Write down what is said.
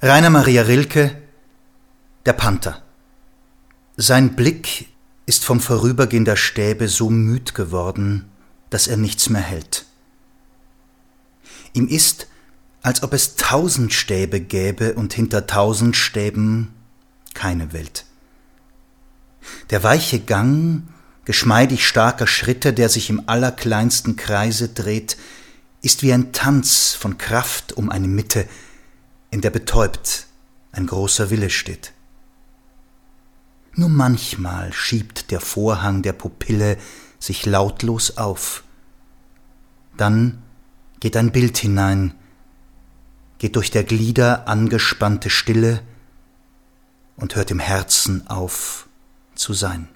Rainer Maria Rilke, der Panther. Sein Blick ist vom Vorübergehen der Stäbe so müd geworden, dass er nichts mehr hält. Ihm ist, als ob es 1000 Stäbe gäbe und hinter 1000 Stäben keine Welt. Der weiche Gang geschmeidig starker Schritte, der sich im allerkleinsten Kreise dreht, ist wie ein Tanz von Kraft um eine Mitte, in der betäubt ein großer Wille steht. Nur manchmal schiebt der Vorhang der Pupille sich lautlos auf. Dann geht ein Bild hinein, geht durch der Glieder angespannte Stille und hört im Herzen auf zu sein.